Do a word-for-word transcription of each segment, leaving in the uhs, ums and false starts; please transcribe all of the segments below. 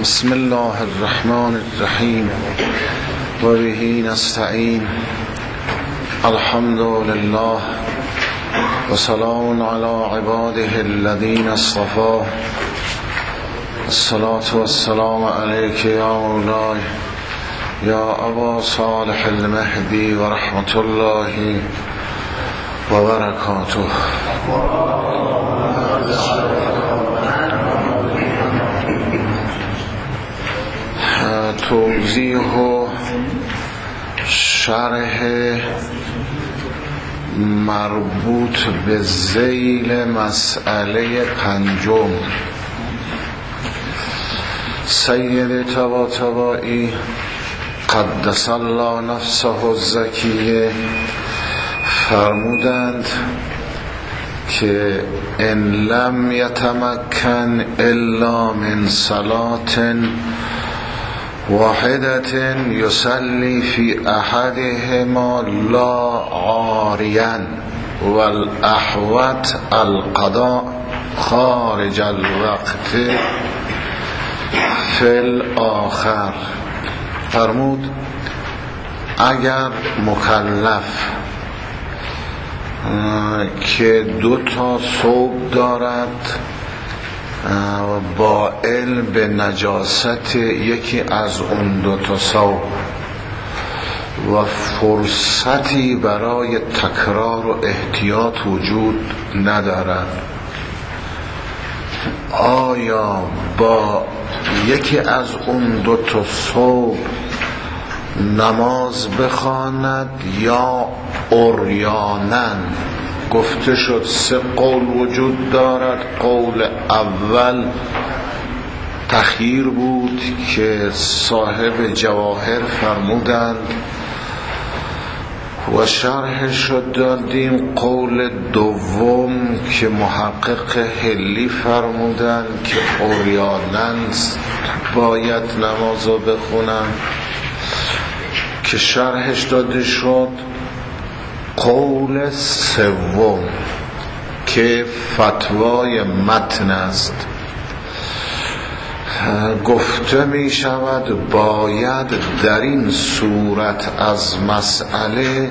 بسم الله الرحمن الرحیم و به نستعین. الحمد لله و سلام علی عباده الذین اصطفى. الصلاة والسلام علیک یا مولاي یا ابا صالح المهدی و رحمت الله و برکاته. توضیح و شرح مربوط به ذیل مسئله پنجم. سید طباطبایی قدس الله نفسه الزکیه فرمودند که ان لم یتمکن الا من صلاة واحدة يصلي في أحدهما لا عاريا والأحوط القضاء خارج الوقت في الآخر. فرمود اگر مکلف که دو تا ثوب دارد با علم به نجاست یکی از اون دو تا ثوب و فرصتی برای تکرار و احتیاط وجود ندارد، آیا با یکی از اون دو تا ثوب نماز بخواند یا عریانا؟ گفته شد سه قول وجود دارد. قول اول تخییر بود که صاحب جواهر فرمودند و شرح شد دادیم. قول دوم که محقق حلی فرمودند که عریاناً باید نمازو بخونن که شرحش داده شد. قول سوم که فتوای متن است، گفته می شود باید در این صورت از مسئله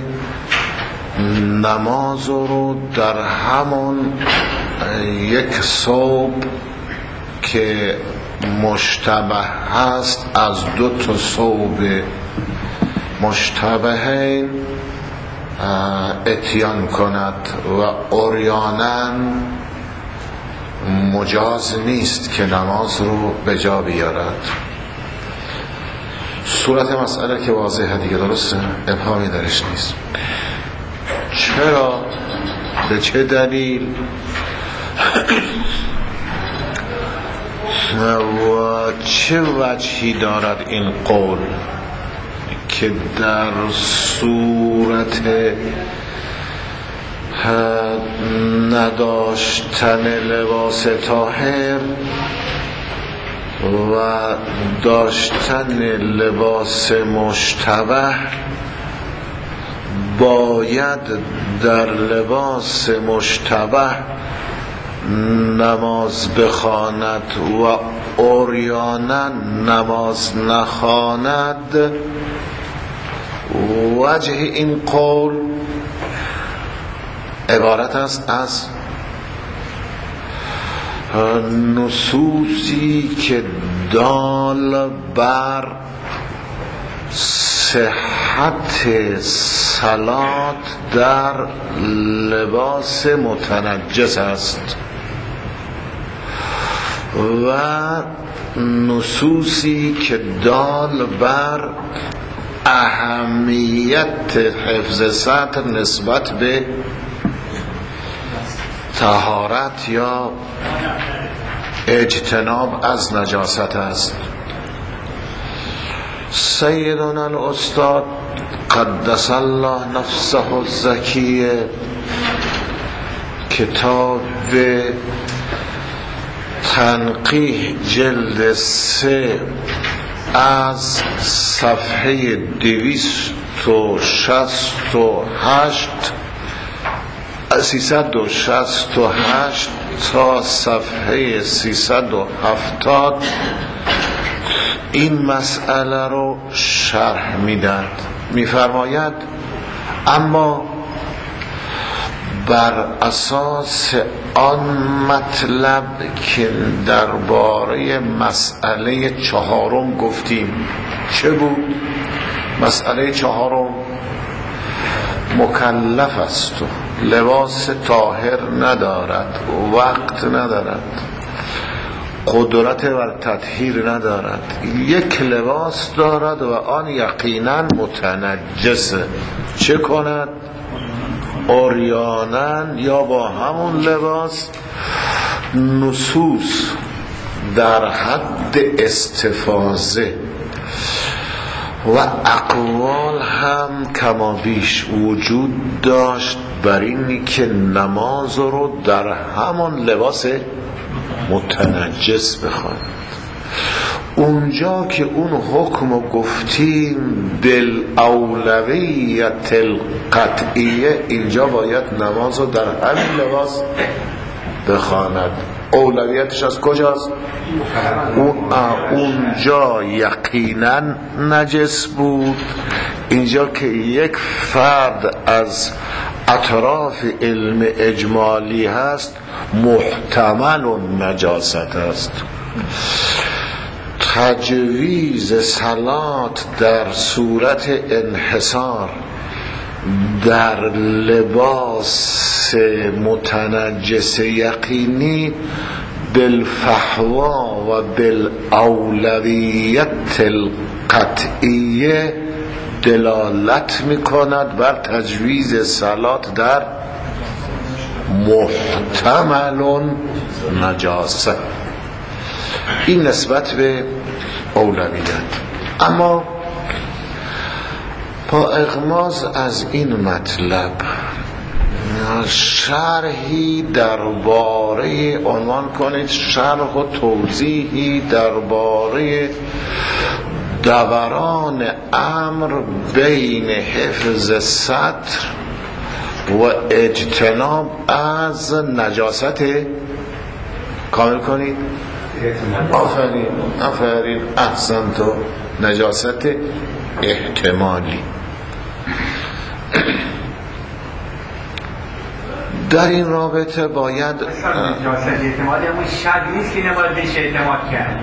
نماز رو در همون یک ثوب که مشتبه هست از دو تا ثوب مشتبهین اتیان کند و عریانا مجاز نیست که نماز رو به جا بیارد. صورت مسئله که واضحه دیگه، درسته؟ ابهامی درش نیست. چرا؟ به چه دلیل؟ و چه وجهی دارد این قول که در صورت نداشتن لباس طاهر و داشتن لباس مشتبه باید در لباس مشتبه نماز بخواند و عریانا نماز نخواند؟ وجه این قول عبارت است از نصوصی که دال بر صحت صلات در لباس متنجس است و نصوصی که دال بر اهمیت حفظ سطر نسبت به طهارت یا اجتناب از نجاست است. سیدنا الاستاد قدس الله نفسه الزکیه کتاب تنقیح جلد سه از صفحه دویست و شصت و هشت سیصد و شصت و هشت تا صفحه سیصد و هفتاد این مسئله رو شرح میدن. میفرماید اما بر اساس آن مطلب که درباره مسئله چهارم گفتیم. چه بود؟ مسئله چهارم مکلف است و لباس طاهر ندارد، وقت ندارد، قدرت بر تطهیر ندارد، یک لباس دارد و آن یقینا متنجسه. چه کند؟ عریانن یا با همون لباس نصوص در حد استفاضه و اقوال هم کما بیش وجود داشت بر اینی که نماز رو در همون لباس متنجس بخواند. اونجا که اون حکم رو گفتیم بالاولویت القطعیه، اینجا باید نماز رو در همین لباس بخواند. اولویتش از کجاست؟ اون اونجا یقینا نجس بود. اینجا که یک فرد از اطراف علم اجمالی هست محتمل و نجاست است. تجویز صلات در صورت انحصار در لباس متنجس یقینی بالفحوا و بالاولویت القطعیه دلالت میکند بر تجویز صلات در محتمل نجاست. این نسبت به اولویت. اما با اغماض از این مطلب شرحی درباره، عنوان کنید شرح و توضیحی درباره دوران امر بین حفظ ستر و اجتناب از نجاست کامل کنید. آفرین آفرین احسنت. نجاست احتمالی. در این رابطه باید نجاست احتمالی همون شک نیست که نباید بهش اعتماد کرد.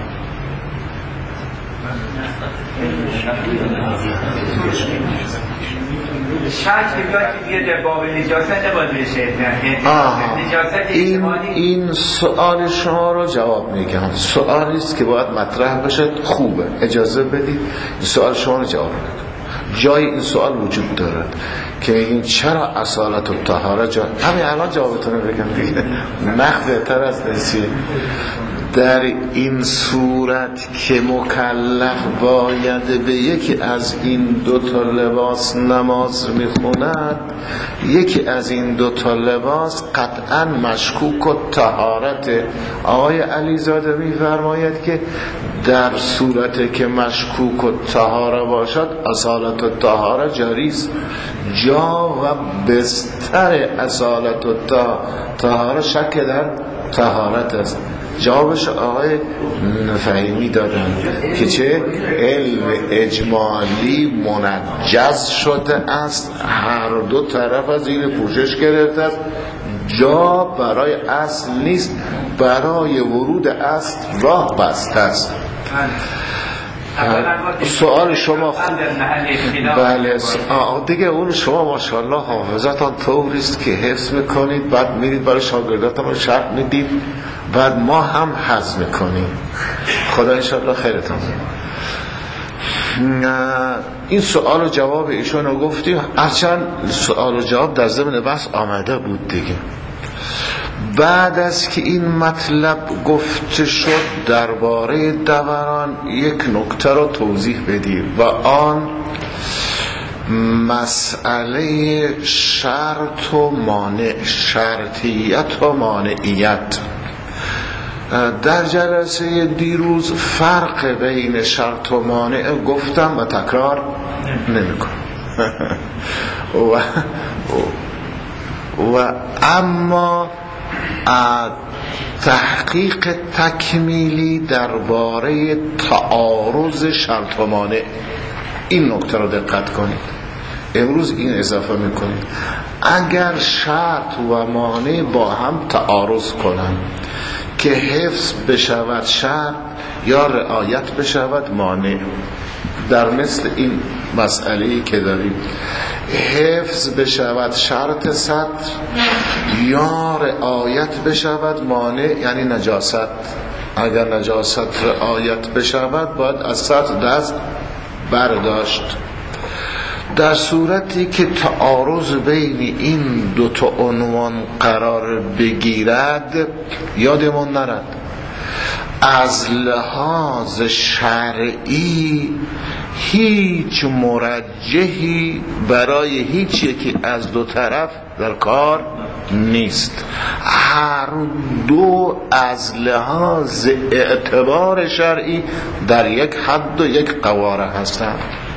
شک بیاد که دیگه در باب نجاست نباید بهش اعتماد. این این سوال شما رو جواب میگم. سوالی است که باید مطرح بشه. خوبه، اجازه بدید این سوال شما رو جواب بدم. جای این سوال وجود دارد که میگین چرا اصالت و طهاره جا... همین الان جوابتون رو بگم دیگه، نخ بهتر از نسیه. در این صورت که مکلف باید به یکی از این دو تا لباس نماز میخوند، یکی از این دو تا لباس قطعا مشکوک و طهارت. آقای علیزاده میفرماید که در صورت که مشکوک و طهاره باشد اصالت و طهاره جاری است. جا و بستر اصالت و طهاره شک در طهارت است. جوابش آقای فهیمی دادن که چه علم اجمالی منجز شده است، هر دو طرف از این پوشش گرفته است، جا برای اصل نیست، برای ورود اصل راه بسته است. سوال شما خوب. بله دیگه اون شما ماشاءالله حافظتان طوریست که حفظ میکنید، بعد میرید برای شاگرداتون شرح میدید، بعد ما هم حفظ میکنیم. خدا انشاءالله خیرتان. این سوال و جواب ایشون رو گفتیم. هرچند سوال و جواب در ضمن بحث آمده بود دیگه. بعد از که این مطلب گفته شد درباره دوران، یک نکته رو توضیح بدیم و آن مسئله شرط و مانع، شرطیت و مانعیت. در جلسه دیروز فرق بین شرط و مانع گفتم و تکرار نمی کنم و, و اما تحقیق تکمیلی درباره تعارض شرط و مانع. این نکته رو دقت کنید، امروز این اضافه میکنید. اگر شرط و مانع با هم تعارض کنند که حفظ بشود شرط یا رعایت بشود مانع، در مثل این مسئله‌ای که داریم، حفظ بشود شرط سطر یا رعایت بشود مانع، یعنی نجاست. اگر نجاست رعایت بشود باید از سطر دست برداشت. در صورتی که تعارض بین این دو تا عنوان قرار بگیرد، یادمون نرد از لحاظ شرعی هیچ مرجحی برای هیچ یکی از دو طرف در کار نیست. هر دو از لحاظ اعتبار شرعی در یک حد و یک قواره هستند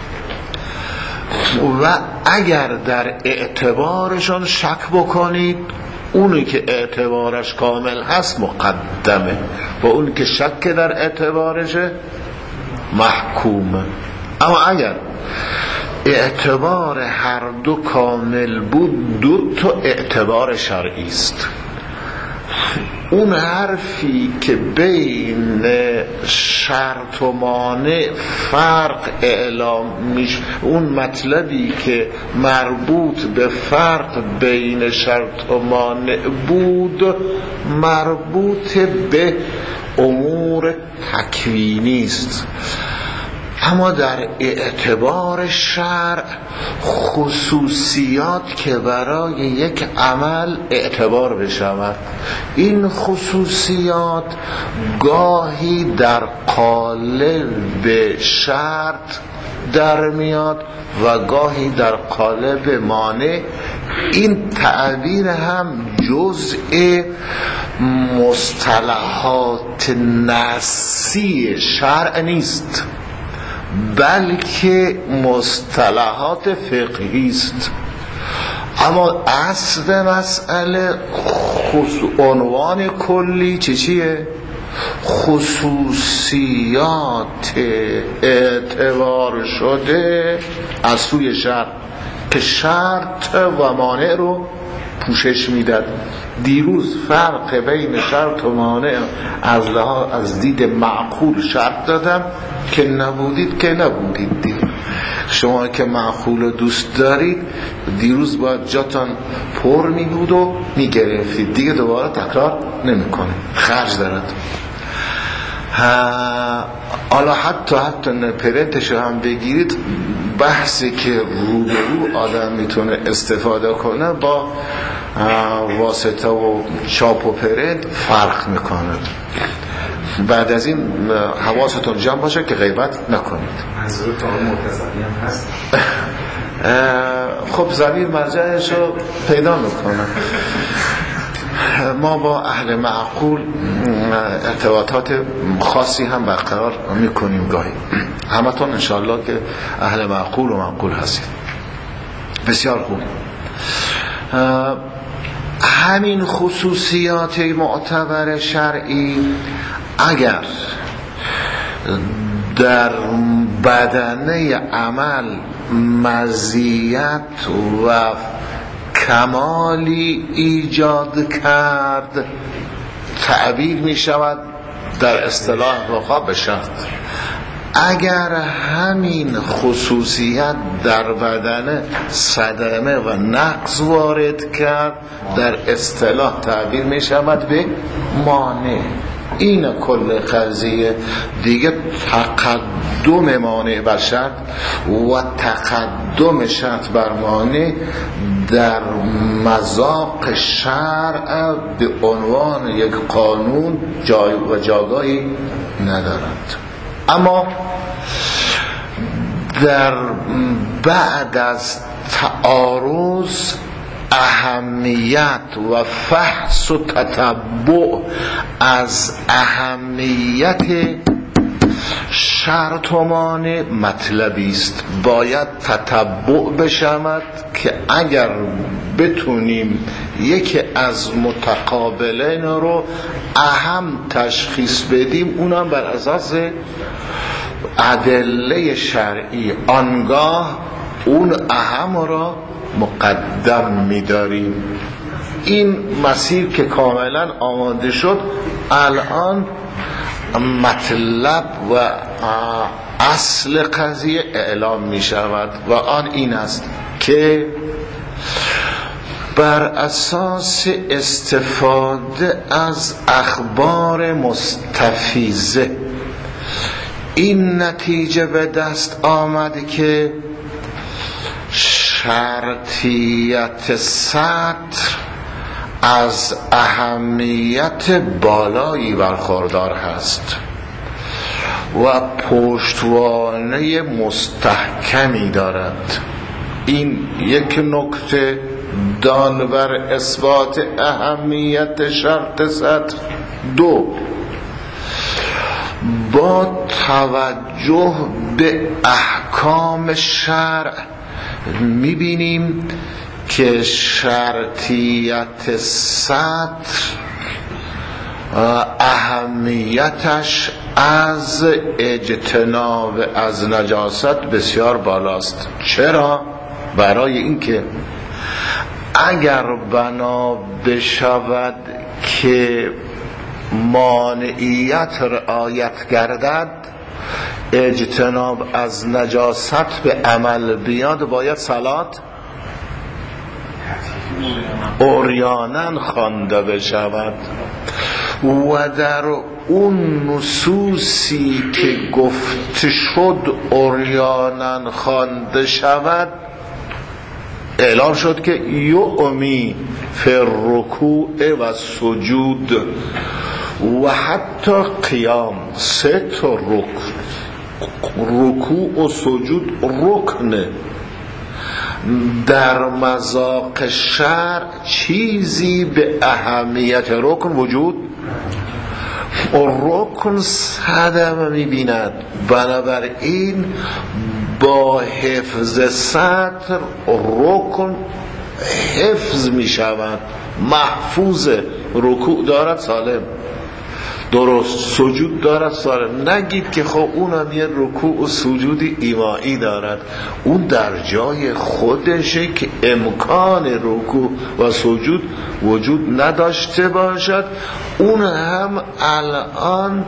و اگر در اعتبارشان شک بکنید، اونی که اعتبارش کامل هست مقدمه و اونی که شک در اعتبارشه محکومه. اما اگر اعتبار هر دو کامل بود، دو تا اعتبار شرعی است. اون حرفی که بین شرط و مانع فرق اعلام میشه، اون مطلبی که مربوط به فرق بین شرط و مانع بود، مربوط به امور تکوینی است. اما در اعتبار شرع خصوصیات که برای یک عمل اعتبار بشود، این خصوصیات گاهی در قالب شرط در میاد و گاهی در قالب مانع. این تعبیر هم جزء مصطلحات نصی شرع نیست، بلکه مصطلحات فقهی است. اما اصل مسئله عنوان کلی چه چیه؟ خصوصیات اعتبار شده از سوی شرع که شرط و مانع رو پوشش میداد. دیروز فرق بین شرط و مانع از لحاظ از دید معقول شرط دادم که نبودید که نبودید دیگه. شما که معقول و دوست دارید، دیروز باید جاتان پر می بود و می گرفتید دیگه، دوباره تکرار نمی کنه، خرج دارد. حالا حتی حتی پرنتش هم بگیرید، بحثی که رو به رو آدم میتونه استفاده کنه با واسطه و چاپ و پرنت فرق میکنه. بعد از این حواستون جمع باشه که غیبت نکنید. منظور تا معتزلی هم هست. خب ضمیر مرجعش رو پیدا میکنه. ما با اهل معقول ارتباطات خاصی هم برقرار میکنیم گاهی. همتون انشاءالله که اهل معقول و معقول هستید. بسیار خوب. همین خصوصیات معتبر شرعی اگر در بدنه عمل مزیت و کمالی ایجاد کرد، تعبیر می شود در اصطلاح فقها به شرط. اگر همین خصوصیت در بدن صدمه و نقص وارد کرد، در اصطلاح تعبیر می شود به مانع. این کل قضیه دیگه. تقدم مانع بر شرط و تقدم شرط بر مانع در مذاق شرع به عنوان یک قانون جای و جاگاهی ندارد. اما در بعد از تعارض اهمیت و فحص و تتبع از اهمیت شرطمان مطلبی است، باید تتبع بشود که اگر بتونیم یکی از متقابلین رو اهم تشخیص بدیم، اونم بر اساس ادله شرعی، آنگاه اون اهم را مقدم می‌داریم. این مسیر که کاملا آماده شد، الان مطلب و اصل قضیه اعلام می شود و آن این است که بر اساس استفاده از اخبار مستفیضه این نتیجه به دست آمد که شرطیت سطر از اهمیت بالایی برخوردار هست و پشتوانه مستحکمی دارد. این یک نکته دان بر اثبات اهمیت شرط سطر. دو، با توجه به احکام شرع میبینیم که شرطیت سطر اهمیتش از اجتناب از نجاست بسیار بالاست. چرا؟ برای اینکه اگر بنا بشود که مانعیت رعایت گردد، اجتناب از نجاست به عمل بیاد، باید صلات عریانا خوانده بشود و در اون نصوصی که گفته شد عریانا خوانده شود اعلام شد که یعمی فی الرکوع و سجود و حتی قیام. سه تا رکن، رکوع و سجود رکنه. در مذاق شرع چیزی به اهمیت رکن وجود رکن صدمه می‌بیند. بنابراین با حفظ سطر رکن حفظ می‌شود، محفوظ. رکوع دارد سالم، درست، سجود دارد سالم. نگید که خب اونم یه رکوع و سجودی ایمایی دارد، اون در جای خودشه که امکان رکوع و سجود وجود نداشته باشد. اون هم الان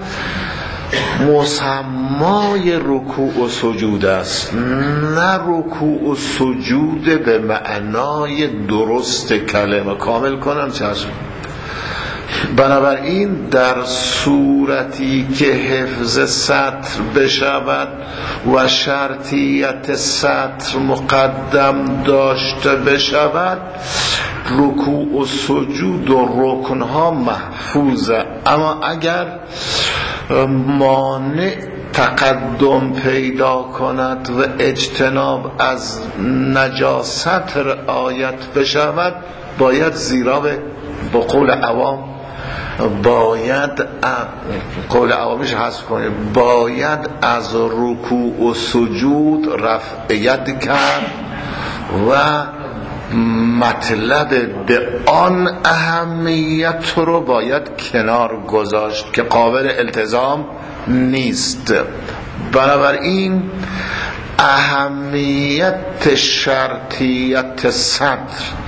مسمای رکوع و سجود است، نه رکوع و سجود به معنای درست کلمه. کامل کنم چشم. بنابراین در صورتی که حفظ سطر بشود و شرطیت سطر مقدم داشته بشود، رکوع و سجود و رکنها محفوظه. اما اگر مانع تقدم پیدا کند و اجتناب از نجاست رعایت بشود، باید زیرا به قول عوام باید قول عوامیش حذف کنیم، باید از رکوع و سجود رفع ید کرد و مطلب به آن اهمیت رو باید کنار گذاشت که قابل التزام نیست. بنابراین اهمیت شرطیت سطر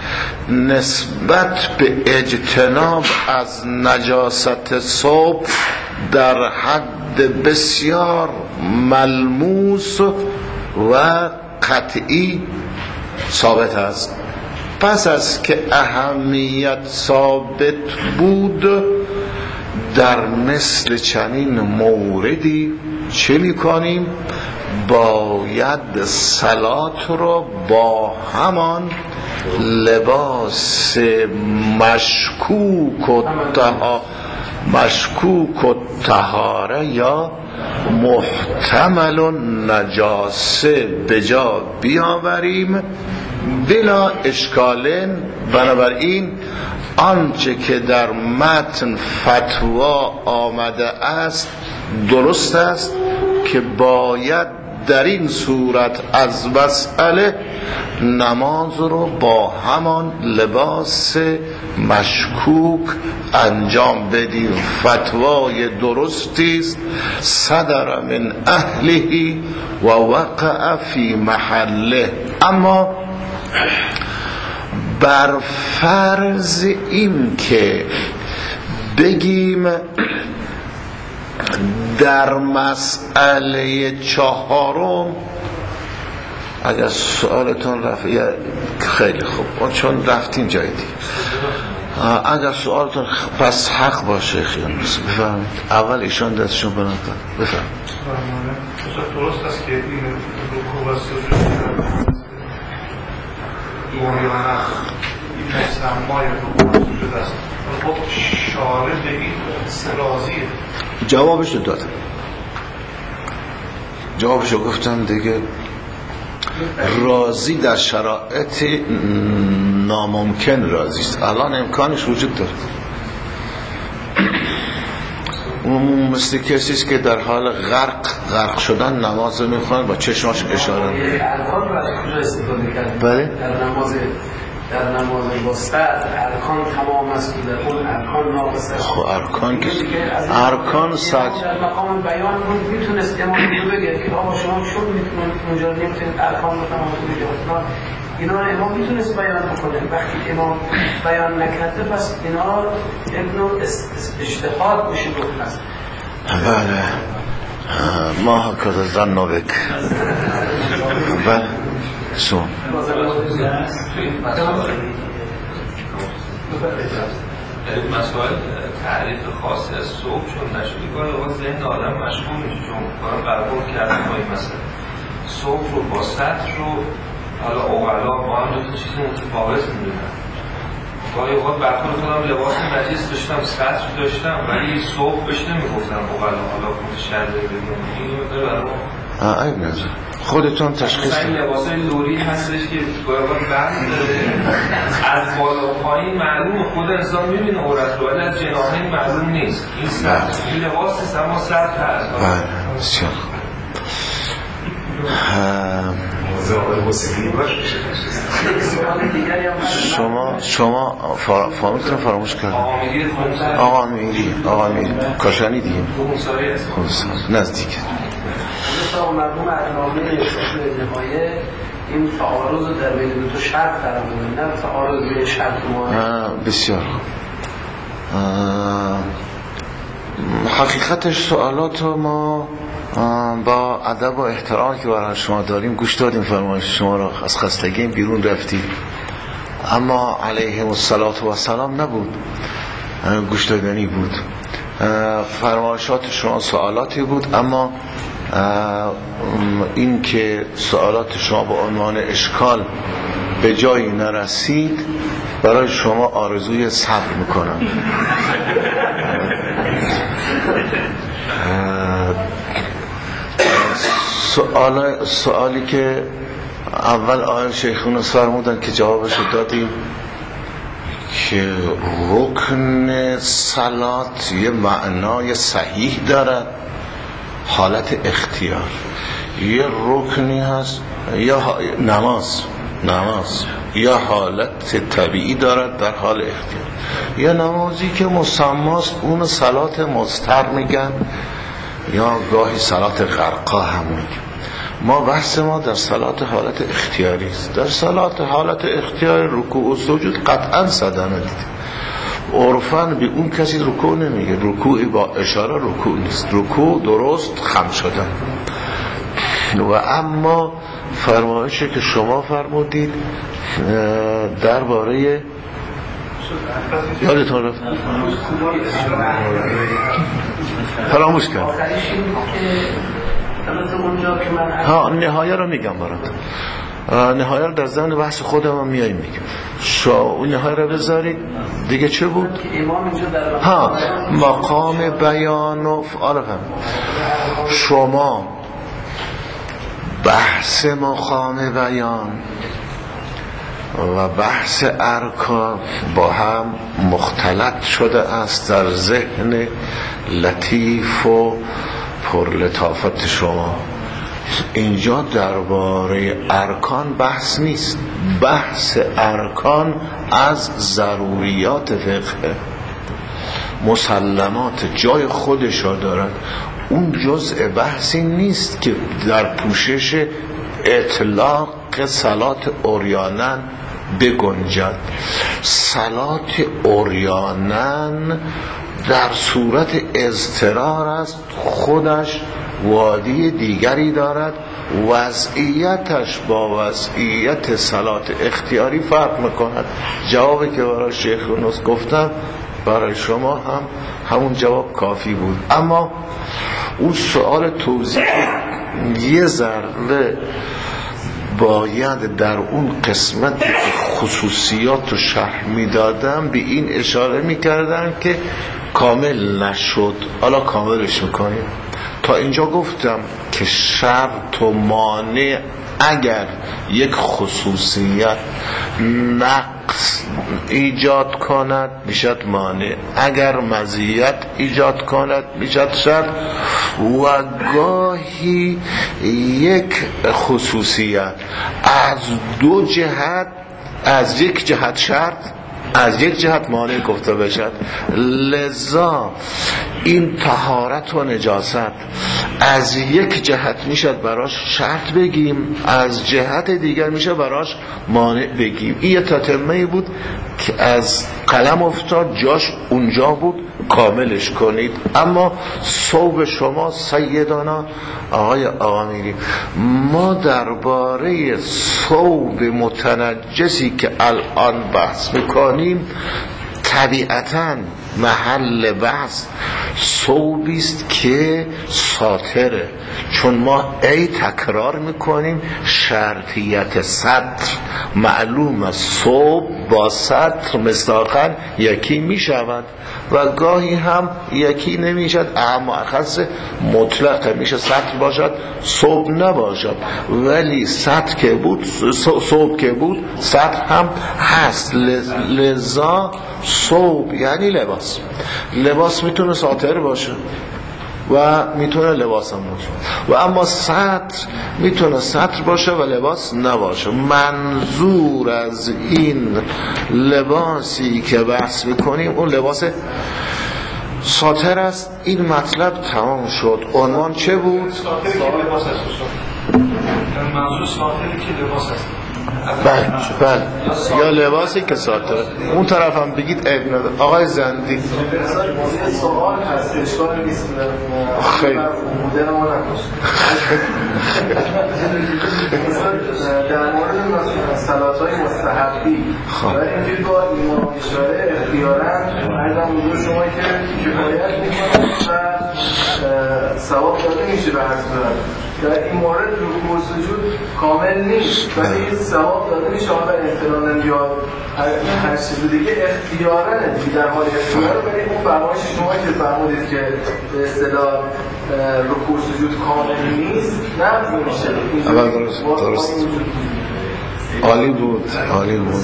نسبت به اجتناب از نجاست ثوب در حد بسیار ملموس و قطعی ثابت است. پس از که اهمیت ثابت بود، در مثل چنین موردی چه می‌کنیم؟ باید صلات رو با همان لباس مشکوک و طهاره مشکوک و طهاره یا محتمل و نجاسه به جا بیاوریم بلا اشکالن. بنابراین آنچه که در متن فتوا آمده است درست است که باید در این صورت از مسئله نماز رو با همان لباس مشکوک انجام بدیم. فتوای درستی است، صدر من اهله و وقع فی محله. اما بر فرض این که بگیم در مسئله چهارم اگر سوالتون رفت، خیلی خوب، چون رفتین جای دیگه، اگر سوالتون پس حق باشه خیلی بفرمایید. اول ایشان دستشون بلند کن، بفرمایید. درست است که این رکوع و سجود دوریانه این مسمای رکوع و سجود است. خب شارع به این راضیه؟ جوابش رو دادم، جوابش رو گفتم دیگه. راضی در شرایط ناممکن راضی است، الان امکانش وجود داره. اون مثل کسی است که در حال غرق غرق شدن نماز میخوان با چشماش اشاره میکنه. ارکان رو از کجا استفاده کردن؟ بله؟ در نماز در نماز وسط ارکان تمام است، در اون ارکان ناقص است. خب ارکان که ارکان سج در مقام بیان بود میتونست امام رو بگه که آقا شما چون میتونید اونجا نمیتونید ارکان رو تمام کنید. اینا رو امام میتونست بیان بکنه. وقتی امام بیان نکرده پس اینا ابن اجتهاد میشه گفت است. بله ما هکذا ظنوبک. بله سو مسائل تعریف خاصی از صبح چون نشدی گاهی اوقات ذهن آدم مشغول میشه، چون کارا برخورد کردن با این مسئله صبح رو با سطر رو حالا اوغلا با هم دو تا چیز متفاوت میدونن. گاهی اوقات برخورد خودم لباس مجلس داشتم، سطر داشتم، ولی صبح بهش نمیگفتم اوغلا، حالا متشدد بگم این رو داره برام عیب نداره، خودتون تشخیص این لباسای لوری هستش که گاهی اوقات بند داره، از بالا و پایین معلومه، خود انسان میبینه عورت رو، ولی از جناحین معلوم نیست. این سطر این لباس نیست اما سطر هست. بله بسیار شما شما فامیلتون فراموش کرد. آقا امیری آقا امیری کاشانی دیگه نزدیک مرحوم علامه نهایه این تعارض در بین دو تا شرط قرار میده، نه تعارض بین شرط ما. بسیار حقیقتش سوالات ما با ادب و احترام که برای شما داریم گوش دادیم، فرمایش شما را، از خستگی بیرون رفتیم، اما علیهم الصلاة و السلام نبود، گوش دادنی بود. فرمایشات شما سوالاتی بود، اما این که سوالات شما با عنوان اشکال به جایی نرسید برای شما آرزوی صبر میکنم. سوال سوالی که اول آقای شیخون فرمودن که جوابش دادیم که رکن صلات یه معنای صحیح دارد، حالت اختیار، یه رکنی هست یا نماز نماز یا حالت طبیعی دارد در حال اختیار، یا نمازی که مسماست اون صلات مضطر میگن، یا گاهی صلات غرقا هم میگن. ما بحث ما در صلات حالت اختیاری است. در صلات حالت اختیاری رکوع و سجود قطعا صدمه دید. عرفاً به اون کسی رکوع نمیگه، رکوع با اشاره رکوع نیست، رکوع درست خم شدن. و اما فرمایشی که شما فرمودید درباره یادتون رفت فراموش کرد. ها نهایه رو میگم برات، نهایه رو در ضمن بحث خودم میایم میگم. شو اون نهایه رو بذارید دیگه. چه بود؟ ها مقام بیان و فعال فهم. شما بحث مقام بیان و بحث ارکان با هم مختلط شده است در ذهن لطیف و پر لطافت شما. اینجا درباره ارکان بحث نیست، بحث ارکان از ضروریات فقه، مسلمات جای خودش را دارد. اون جزء بحثی نیست که در پوشش اطلاق صلات عریانن بگنجد. صلات عریانن در صورت اضطرار است، خودش وادی دیگری دارد، وضعیتش با وضعیت صلات اختیاری فرق میکند. جوابی که برای شیخ یونس گفتم برای شما هم همون جواب کافی بود. اما اون سوال توضیح یه ذره باید در اون قسمتی که خصوصیات رو شرح میدادم به این اشاره میکردن که کامل نشد. حالا کاملش میکنیم. تا اینجا گفتم که شرط و مانع اگر یک خصوصیت نقص ایجاد کند میشد مانع، اگر مزیت ایجاد کند میشد شرط، و گاهی یک خصوصیت از دو جهت، از یک جهت شرط از یک جهت مانع گفته بشد. لذا این طهارت و نجاست از یک جهت میشد براش شرط بگیم، از جهت دیگر میشه براش مانع بگیم. این یه تتمه بود که از قلم افتاد، جاش اونجا بود، کاملش کنید. اما صوب شما سیدانا آقای آقامیری، ما درباره صوب متنجسی که الان بحث میکنیم طبیعتاً محل بحث صوبیست که ساتره، چون ما ای تکرار میکنیم شرطیت سطر معلوم است، صوب با سطر مصداقاً یکی میشود و گاهی هم یکی نمیشد، اما اخص مطلق میشه سطر باشد صوب نباشد، ولی سطر که بود صوب که بود سطر هم هست. لذا صوب یعنی لباس. لباس میتونه ساتر باشه و میتونه لباس هم باشه، و اما سطر میتونه سطر باشه و لباس نباشه. منظور از این لباسی که بحث میکنیم اون لباس ساتر است. این مطلب تمام شد. عنوان چه بود؟ ساتری که لباس است. منظور ساتری که لباس است. بله بله، یا لباسی که ساتر. اون طرف هم بگید عیب نداره. آقای زندی سوال هست، اشکال نیست، خیلی مدل ما نکش. در مورد صلات‌های مستحبی برای اینجوری با ایمان اشاره اختیاراً ارزم حضور شما که کفایت میکنه و ثواب داده میشه به حسب در این مورد رکوع و سجود کامل نیست ولی ثواب داده میشه حالا احتراما یا هر چیز دیگه اختیاراً در حال اختیار، ولی اون فرمایش شما که فرمودید که به اصطلاح رکوع و سجود کامل نیست نه میشه. اول درست درست عالی بود عالی بود.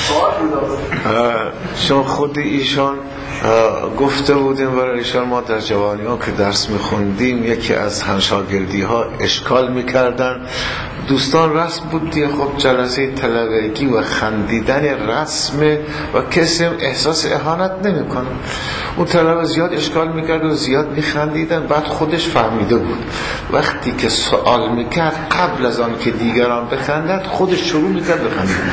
شما خود ایشان گفته بودیم برای ایشان، ما در جوانی ها که درس میخوندیم یکی از همشاگردی ها اشکال میکردن. دوستان رسم بود دیگه، خب جلسه طلبگی و خندیدن رسمه و کسی احساس اهانت نمیکنه. اون طلبه زیاد اشکال میکرد و زیاد میخندیدن. بعد خودش فهمیده بود وقتی که سوال میکرد قبل از آن که دیگران بخندد خودش شروع میکرد بخندید.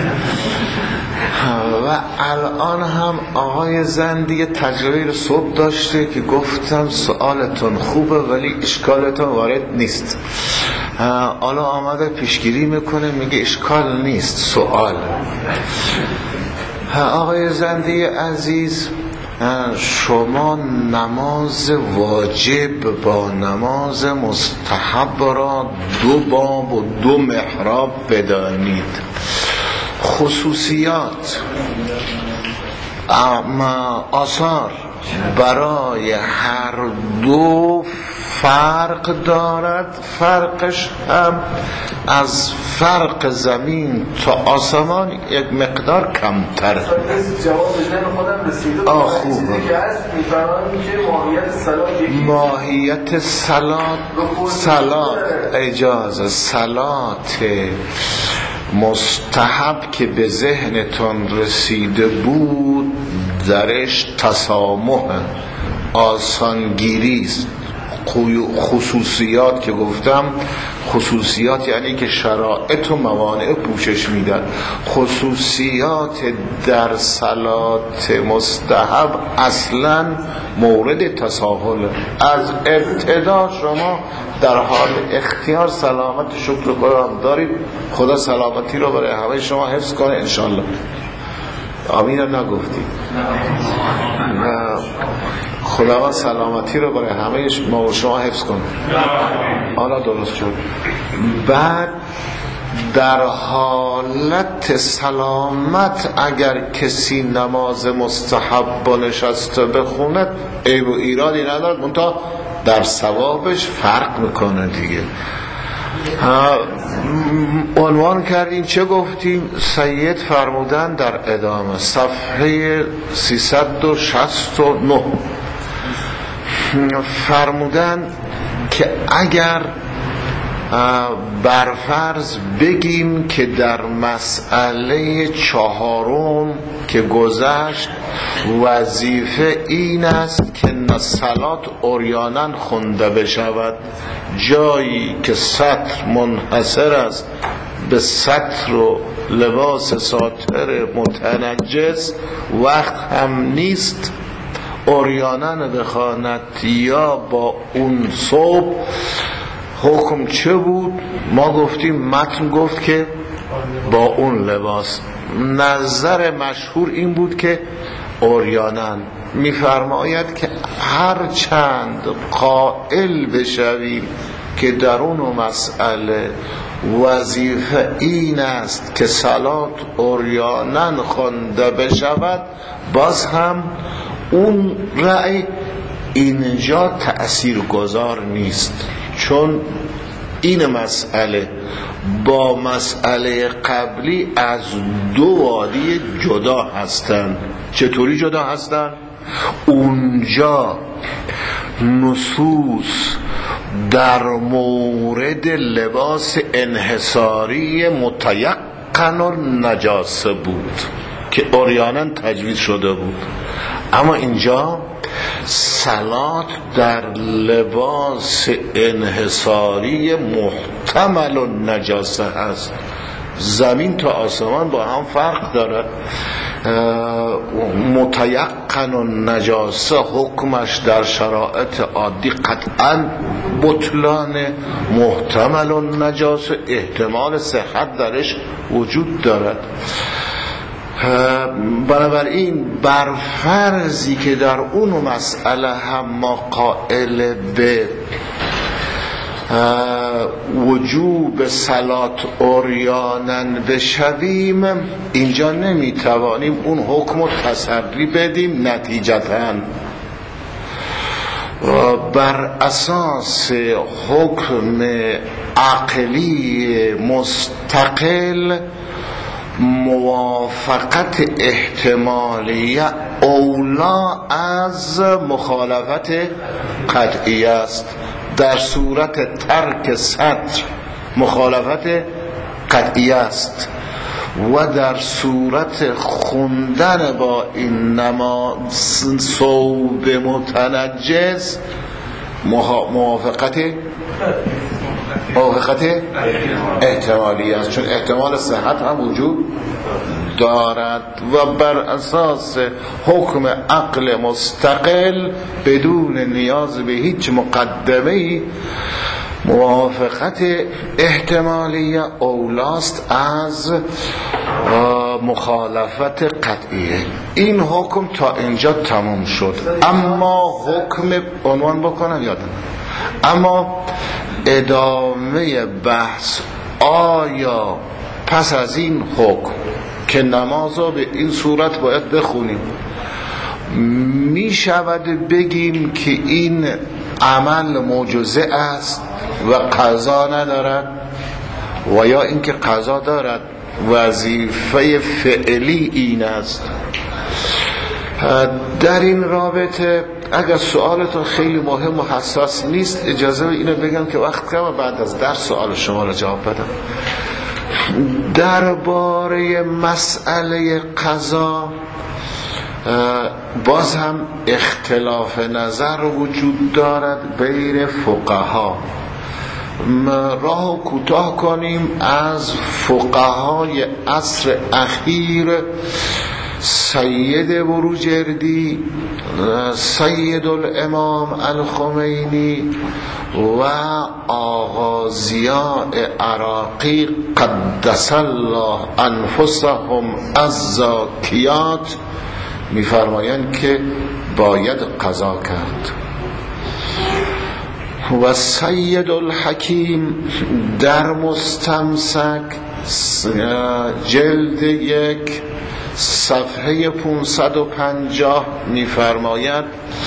و الان هم آقای زندی تجربه صبح داشته که گفتم سوالتون خوبه ولی اشکالتون وارد نیست. حالا آمده پیشگیری میکنه میگه اشکال نیست، سوال. آقای زندی عزیز، شما نماز واجب با نماز مستحب را دو باب و دو محراب بدانید. خصوصیات اما آثار برای هر دو فرق دارد، فرقش هم از فرق زمین تا آسمان یک مقدار کمتر. جواب بزن خودم رسیده. آه خوبه. که هست میفرمایند که ماهیت صلات یکی ماهیت صلات صلات اجازه صلات مستحب که به ذهنتون رسیده بود درش تسامح آسانگیری است. خصوصیات که گفتم، خصوصیات یعنی که شرایط و موانع پوشش میدن. خصوصیات در صلات مستحب اصلا مورد تساهل. از ابتدا شما در حال اختیار سلامت شکر قرآن دارید. خدا سلامتی رو برای همه شما حفظ کنه انشالله. آمین رو نگفتی؟ خداوند سلامتی رو برای همه ما و شما حفظ کنه. حالا درست شد. بعد در حالت سلامت اگر کسی نماز مستحب نشسته بخوند عیب و ایرادی ندارد، منتها در ثوابش فرق میکنه دیگه. عنوان کردیم چه گفتیم؟ سید فرمودن در ادامه صفحه سیصد و شصت و نه فرمودن که اگر برفرض بگیم که در مسئله چهارم که گذشت وظیفه این است که صلات عریانا خونده بشود، جایی که سطر منحصر است به سطر و لباس ساتر متنجس وقت هم نیست عریانا بخواند یا با اون صبح. حکم چه بود؟ ما گفتیم متن گفت که با اون لباس. نظر مشهور این بود که عریانا. میفرماید که هر چند قائل بشویم که در اون مسئله وظیفه این است که صلات عریانا خوانده بشود، باز هم اون رأی اینجا تأثیر گذار نیست، چون این مسئله با مسئله قبلی از دو وادی جدا هستند. چطوری جدا هستند؟ اونجا نصوص در مورد لباس انحصاری متیقن و نجاسه بود که عریانا تجویز شده بود، اما اینجا صلات در لباس انحصاری محتمل و نجاسه است. زمین تا آسمان با هم فرق داره. متیقن و نجاسه حکمش در شرایط عادی قطعا بطلان، محتمل و نجاسه احتمال صحت درش وجود دارد. بنابراین بر فرضی که در اون مسئله هم ما قائل به وجوب صلات عریانا بشویم، اینجا نمیتوانیم اون حکم رو تسری بدیم. نتیجتاً بر اساس حکم عقلی مستقل موافقت احتمالیه اولا از مخالفت قطعی است. در صورت ترک سطر مخالفت قطعی است و در صورت خوندن با این نماز ثوب متنجس موافقت موافقت احتمالی است، چون احتمال صحت هم وجود دارد و بر اساس حکم عقل مستقل بدون نیاز به هیچ مقدمه‌ای موافقت احتمالی اولاست از مخالفت قطعیه. این حکم تا اینجا تمام شد. اما حکم عنوان بکنم یادم اما ادامه بحث، آیا پس از این حکم که نماز را به این صورت باید بخونیم می شود بگیم که این عمل معجزه است و قضا ندارد، و یا اینکه قضا دارد وظیفه فعلی این است. در این رابطه اگر سوالتون خیلی مهم و حساس نیست اجازه اینو بگم که وقت کم بعد از درس سوال شما را جواب بدم. درباره مسئله قضا باز هم اختلاف نظر وجود دارد بین فقها. راه کوتاه کنیم از فقهای عصر اخیر، سید بروجردی، سید الامام الخمینی و آقا ضیاء عراقی قدس الله انفسهم الزاکیات می‌فرمایند که باید قضا کرد. و سید الحکیم در مستمسک جلد یک صفحه پانصد و پنجاه می‌فرماید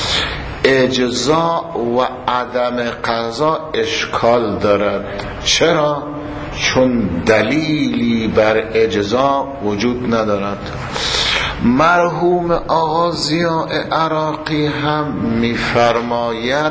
اجزا و عدم قضا اشکال دارد. چرا؟ چون دلیلی بر اجزا وجود ندارد. مرحوم آقا ضیاء عراقی هم می‌فرماید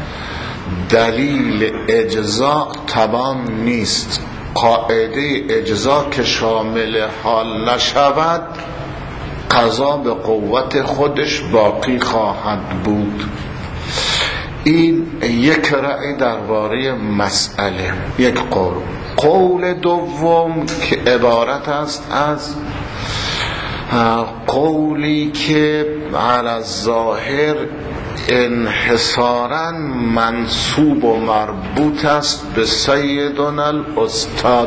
دلیل اجزا تمام نیست، قاعده اجزا که شامل حال نشود قضا به قوت خودش باقی خواهد بود. این یک رأی درباره مسئله، یک قول. قول دوم که عبارت است از قولی که علی الظاهر انحصاراً منسوب و مربوط است به سیدنا الاستاد.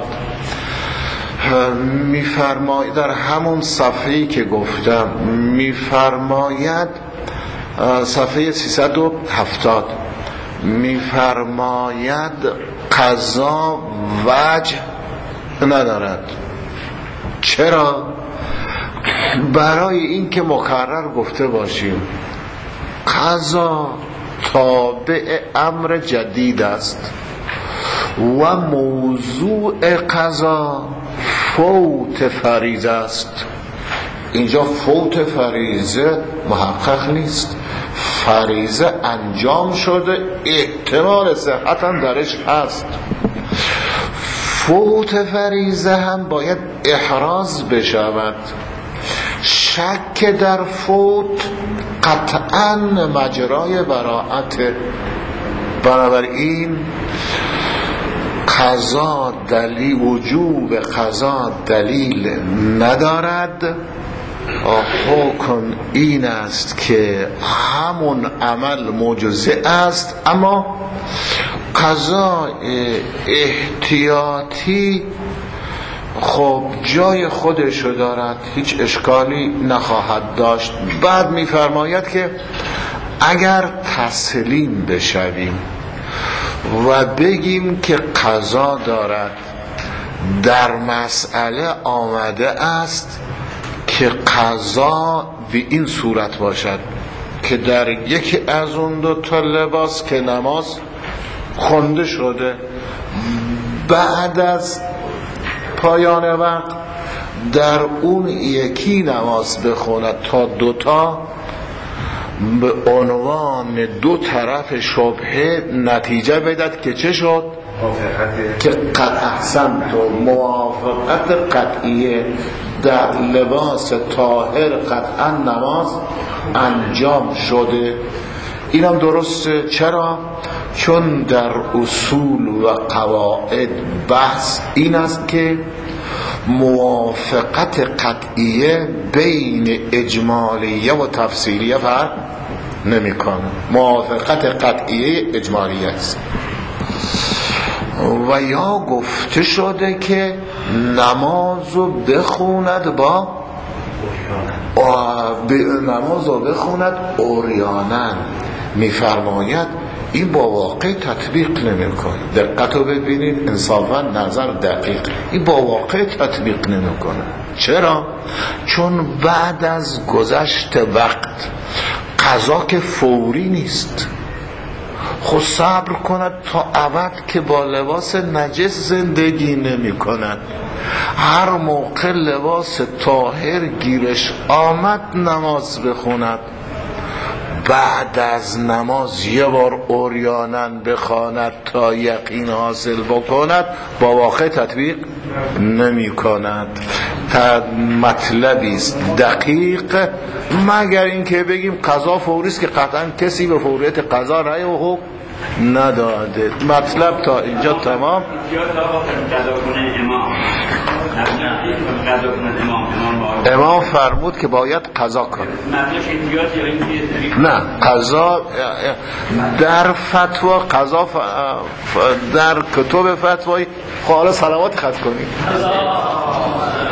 میفرماید در همون صفحه‌ای که گفتم، میفرماید صفحه سیصد و هفتاد، میفرماید قضا وجه ندارد. چرا؟ برای این که مکرر گفته باشیم قضا تابع امر جدید است و موضوع قضا فوت فریضه است. اینجا فوت فریضه محقق نیست، فریضه انجام شده، احتمال صحت هم درش هست. فوت فریضه هم باید احراز بشود. شک در فوت قطعاً مجرای براءت. بنابراین قضا دلیل، وجوب قضا دلیل ندارد. حکم این است که همون عمل معجزه است، اما قضا احتیاطی خب جای خودشو دارد، هیچ اشکالی نخواهد داشت. بعد میفرماید که اگر تسلیم بشویم و بگیم که قضا دارد، در مسئله آمده است که قضا به این صورت باشد که در یکی از اون دو تا لباس که نماز خونده شده، بعد از پایان وقت در اون یکی نماز بخوند تا دوتا، به عنوان دو طرف شبهه نتیجه بدهد که چه شد؟ که قد احسنت و موافقت قطعیه در لباس طاهر قطعا نماز انجام شده. اینم درسته. چرا؟ چون در اصول و قواعد بحث این است که موافقت قطعیه بین اجمالیه و تفصیلیه فرق نمی‌کنه. موافقت قطعیه اجمالیه است. و یا گفته شده که نمازو بخوند با نمازو بخوند عریانن. میفرماید این با واقع تطبیق نمی‌کنه. دقت رو ببینید، انصافا نظر دقیق، این با واقع تطبیق نمی‌کنه. چرا؟ چون بعد از گذشت وقت قضا که فوری نیست. خود صبر کند تا ابد که با لباس نجس زندگی نمی کند. هر موقع لباس طاهر گیرش آمد نماز بخوند، بعد از نماز یه بار عریانن بخواند تا یقین حاصل بکند، با واقع تطبیق نمی کند. مطلبی است دقیق، مگر اینکه بگیم قضا فوری است که قطعا کسی به فوریت قضا رأی و حکم نداده. مطلب تا اینجا تمام. امام فرمود که باید قضا کنه. نه قضا در فتوا، قضا در کتب فتوایی حالا صلوات خط کنید.